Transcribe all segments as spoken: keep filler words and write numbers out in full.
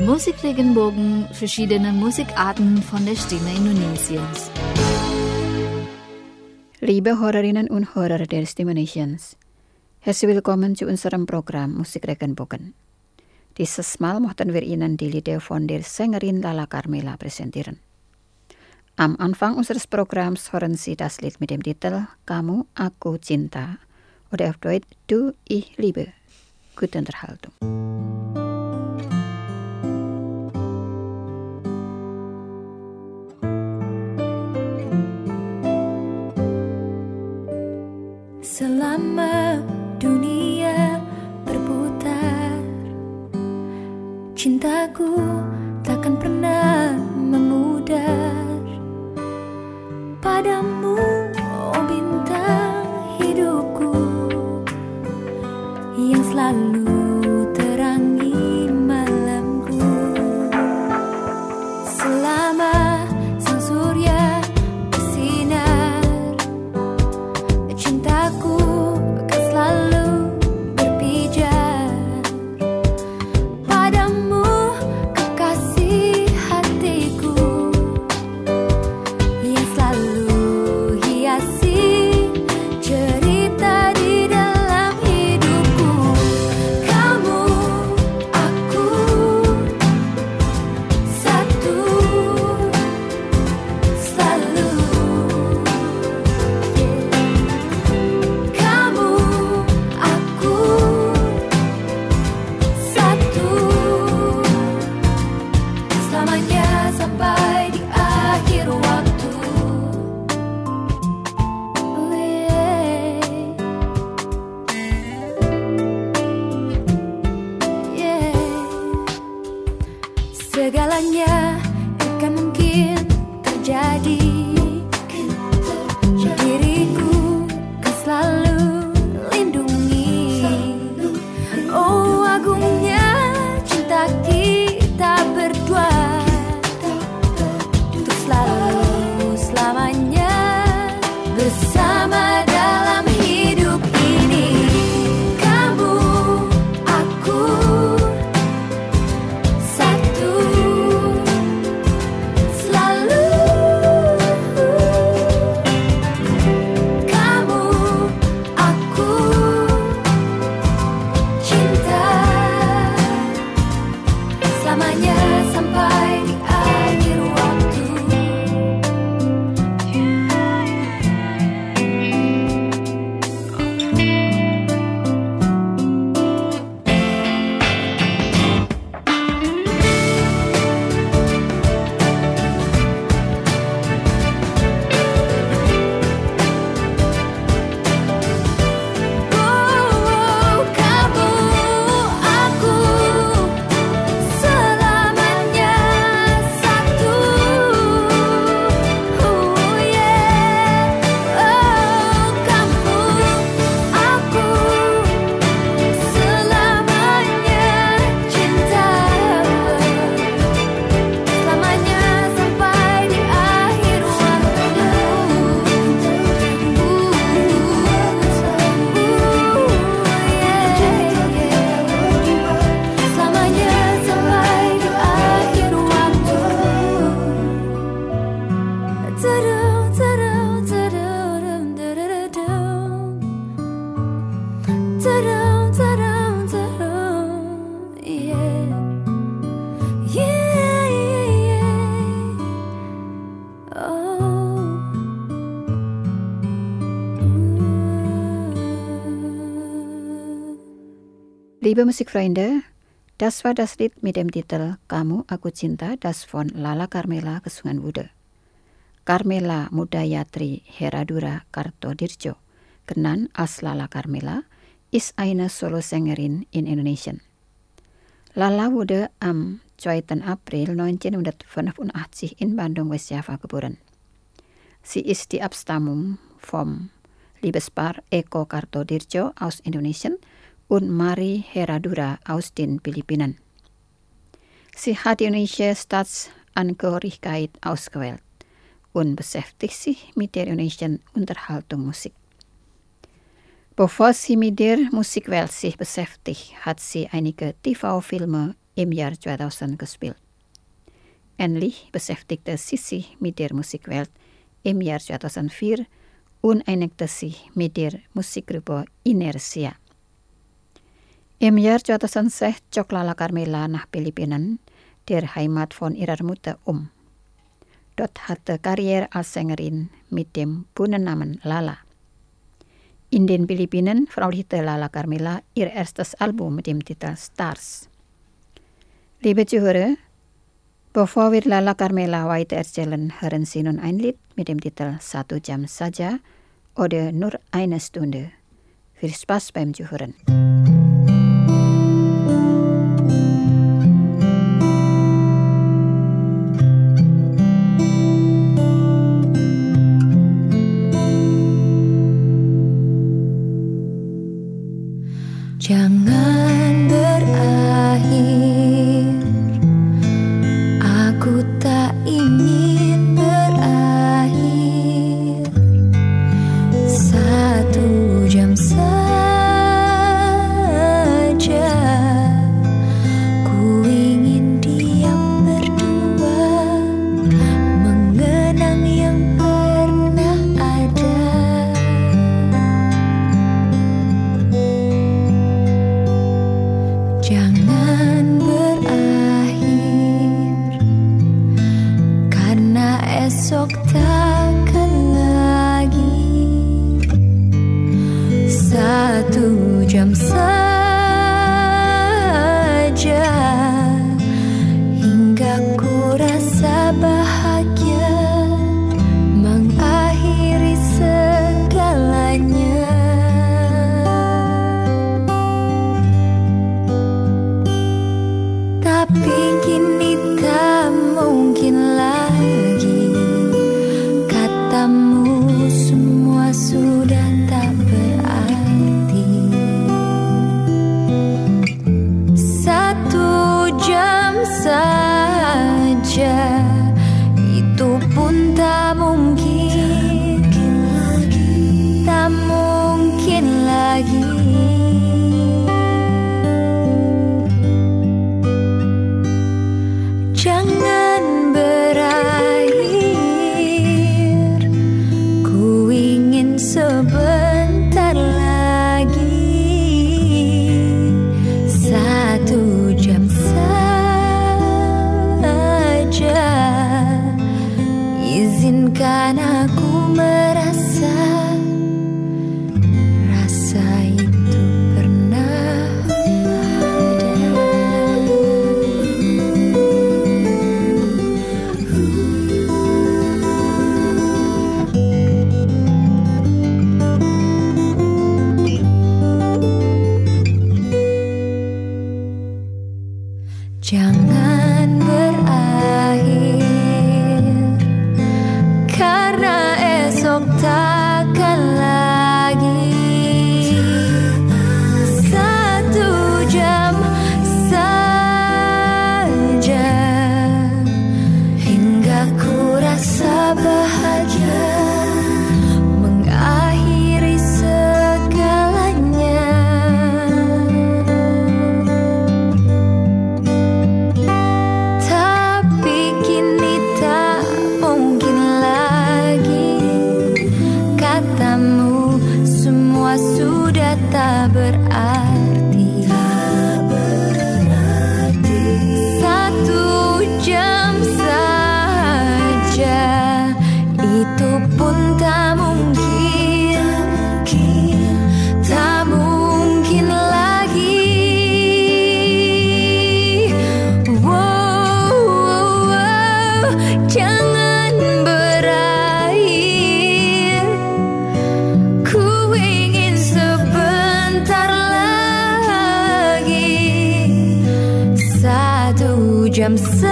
Musikregenbogen, verschiedene Musikarten von der Stimme Indonesiens. Liebe Hörerinnen und Hörer der Stimme Indonesiens, herzlich willkommen zu unserem Programm Musikregenbogen. Dieses Mal möchten wir Ihnen die Lieder von der Sängerin Lala Carmela präsentieren. Am Anfang unseres Programms hören Sie das Lied mit dem Titel Kamu, Aku Cinta oder auf Deutsch Du, Ich liebe. Gute Unterhaltung. Selama dunia berputar, cintaku takkan pernah memudar padamu, oh bintang hidupku yang selalu terangi malamku. Selama sang surya bersinar, cintaku akan selalu berpijar padamu, kekasih hatiku yang selalu hiasi cerita di dalam hidupku. Kamu, aku, satu selalu. Kamu, aku, satu selamanya sampai di akhir waktu. Yeah. Segalanya akan mungkin terjadi. Diriku kan selalu lindungi. Oh agungnya cinta kita berdua, untuk selalu selamanya bersama dalam hidup ini. Kamu, aku, satu selalu. Kamu, aku, cinta selamanya sampai di akhir waktu. Oh, kamu, aku selamanya satu. Oh yeah. Oh, kamu, aku selamanya cinta selamanya sampai di akhir waktu. Selamanya sampai di akhir waktu. Tadam, tadam, tadam, tadadadam. Tadam, tadam, tadam. Yeah. Yeah, yeah, yeah. Oh. Liebe Musikfreunde, das war das Lied mit dem Titel Kamu, Aku Cinta, das von Lala Carmela gesungen wurde. Carmela Mudayatri Heradura Kartodirjo, genannt als Lala Carmela, ist eine Solosängerin in Indonesien. Lala wurde am zweiten April neunzehnhundertfünfundachtzig in Bandung, Westjava geboren. Sie ist die Abstammung vom Liebespaar Eko Kartodirjo aus Indonesien und Mari Heradura aus den Philippinen. Sie hat die indonesische Staatsangehörigkeit ausgewählt und beschäftigt sich mit der indonesischen Unterhaltungsmusik. Bevor sie mit der Musikwelt sich beschäftigt, hat sie einige T V-Filme im jaar tweeduizend gespeeld. Endlich beschäftigte sie sich mit der Musikwelt im Jahr zweitausendvier und einigte sich mit der Musikgruppe Inertia. Im Jahr zweitausendsechs zog Lala Carmela nach Philippinen, der Heimat von ihrer Mutter, um. Dort hatte Karriere als Sängerin mit dem Bühnennamen Lala. In den Philippinen veröffentlichte Lala Carmela ihr erstes Album mit dem Titel Stars. Liebe Zuhörer, bevor wir Lala Carmela weiter erzählen, hören Sie nun ein Lied mit dem Titel Satu Jam Saja oder Nur eine Stunde. Viel Spaß beim Zuhören. Jangan berakhir, aku tak ingin berakhir. Satu jam saja, ku ingin diam berdua, mengenang yang pernah ada. Jangan berakhir, karena esok takkan lagi. Satu jam saja, hingga ku rasa bahagia mengakhiri segalanya. Tapi kini tak mungkin lagi, katamu semua sudah tak berarti. Satu jam saja, itu pun tak mungkin, tak mungkin lagi. Jangan berakhir, ku ingin sebentar lagi. Satu jam saja, izinkan aku merasa, rasa itu pernah ada. Jangan berakhir, karena esok takkan lagi. Satu jam saja, hingga ku rasa bahagia mengakhiri segalanya. Tapi kini tak mungkin lagi, katamu semua sudah tak berarti. Satu jam saja, itu pun tak mungkin, tak mungkin lagi. Wow, wow, wow. Jangan berakhir, ku ingin sebentar lagi. Satu jam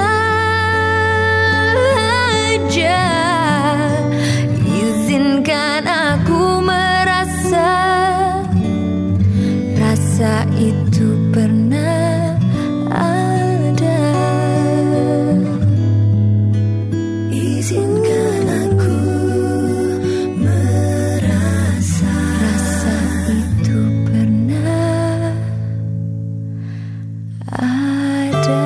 saja, izinkan aku merasa, rasa itu pernah ada. Izinkan aku merasa, rasa itu pernah ada.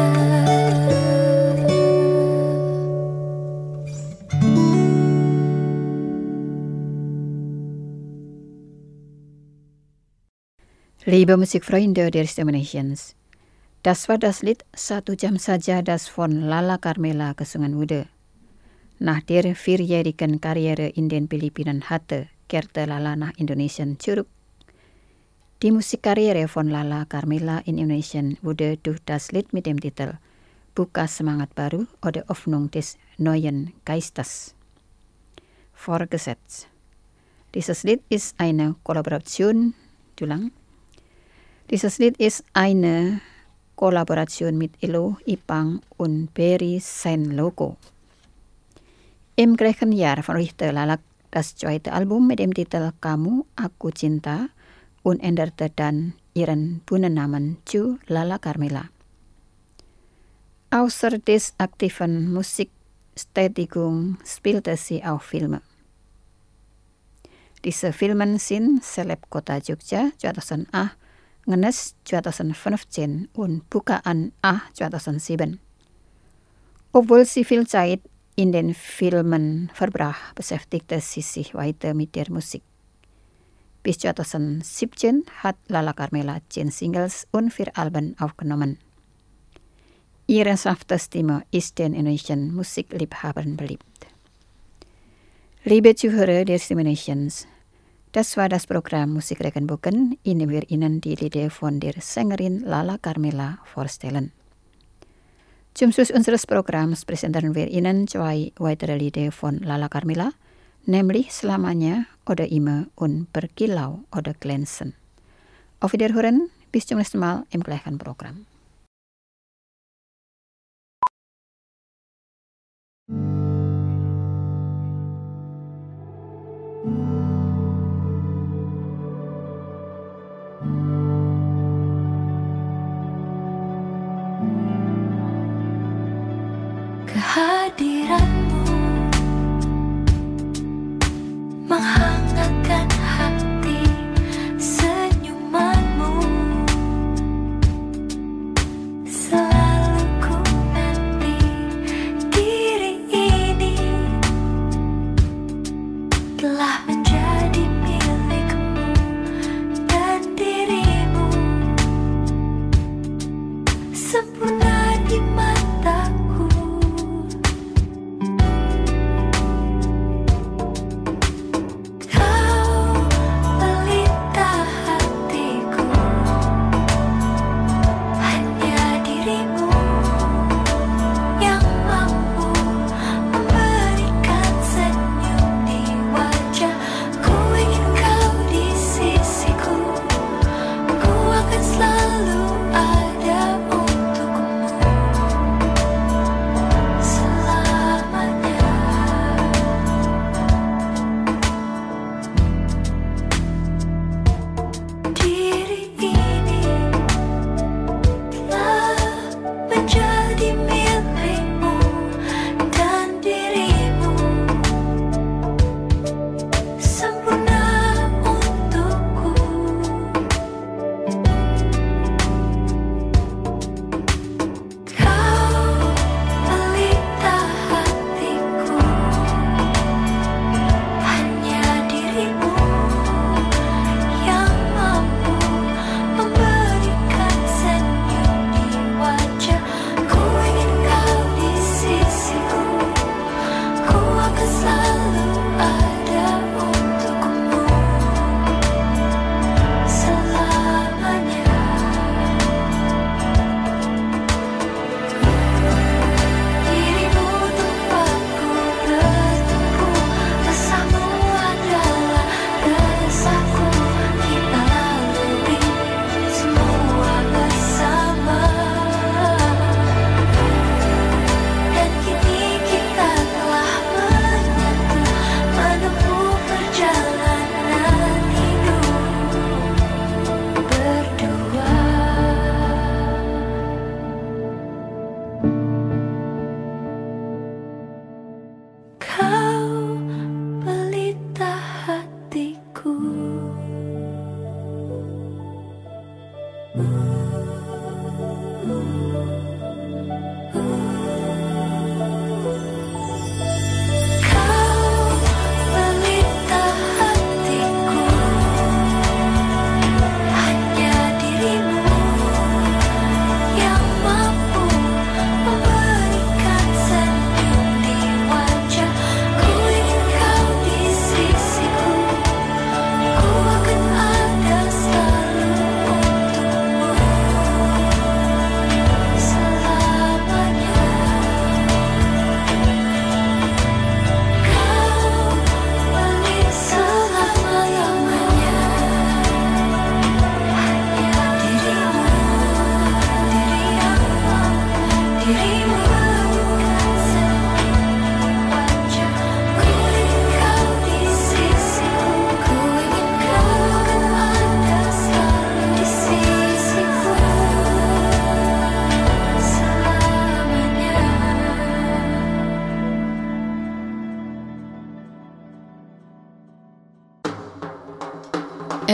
Liebe Musikfreunde der Stimme Nations, das war das Lied Satu Jam Saja, das von Lala Carmela gesungen wurde. Nach der vierjährigen Karriere in den Philippinen hatte, kehrte Lala nach Indonesien zurück. Die Musikkarriere von Lala Carmela in Indonesien wurde durch das Lied mit dem Titel Buka Semangat Baru oder Hoffnung des neuen Geistes fortgesetzt. Dieses Lied ist eine Kollaboration, Tulang. Dieses Lied ist eine Kollaboration mit Elo, Ipang und Berry Saint Logo. Im gleichen Jahr veröffentlichte Lala das zweite Album mit dem Titel Kamu, Aku Cinta und änderte dann ihren Bühnennamen zu Lala Carmela. Außer des aktiven Musiktätigung spielte sie auch Filme. Diese Filme sind Seleb Kota Jogja tweeduizend acht, Ngenes tweeduizend vijftien und Bukaan A tweeduizend zeven. Obwohl sie viel Zeit in den Filmen verbrach, beschäftigte sie sich weiter mit der Musik. Bis tweeduizend zeventien hat Lala Carmela zehn Singles und vier Alben aufgenommen. Ihre sanfte Stimme ist den indonesischen Musikliebhabern beliebt. Liebe Zuhörer der Stimme Nations, das war das Programm Musik Regenbogen, in dem wir Ihnen die Lieder von der Sängerin Lala Carmela vorstellen. Zum Schluss unseres Programms präsentieren wir Ihnen zwei weitere Lieder von Lala Carmela, nämlich Selamanya oder Immer und Berkilau oder Glänzen. Auf Wiederhören, bis zum nächsten Mal im gleichen Programm. Kehadiranmu menghangatkan hati, senyumanmu selalu ku nanti. Diri ini telah menjadi milikmu dan dirimu sempurna di mataku. Selalu ada untukmu.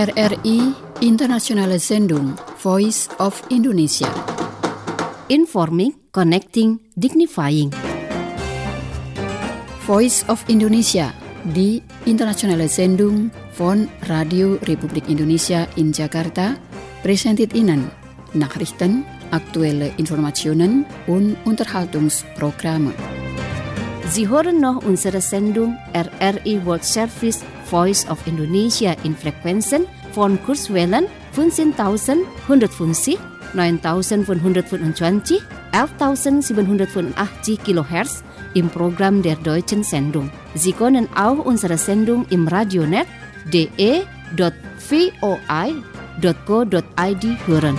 R R I Internationale Sendung Voice of Indonesia. Informing, connecting, dignifying. Voice of Indonesia di Internationale Sendung von Radio Republik Indonesia in Jakarta presented Ihnen Nachrichten, aktuelle Informationen und Unterhaltungsprogramme. Sie hören noch unsere Sendung R R I World Service Voice of Indonesia in Frequenzen von Kurzwellen fünfzehntausendeinhundertfünfzig, neuntausendfünfhundertfünfundzwanzig, elftausendsiebenhundertfünfundachtzig Kilohertz im Programm der Deutschen Sendung. Sie können auch unsere Sendung im Radionet d e dot v o i dot co dot i d hören.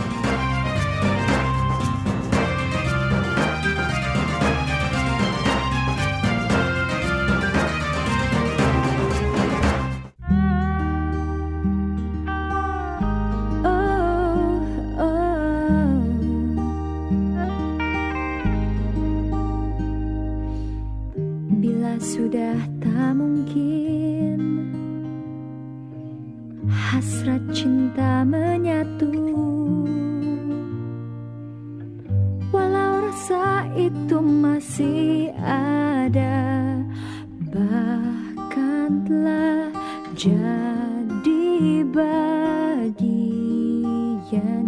Sudah tak mungkin hasrat cinta menyatu, walau rasa itu masih ada, bahkan telah jadi bagian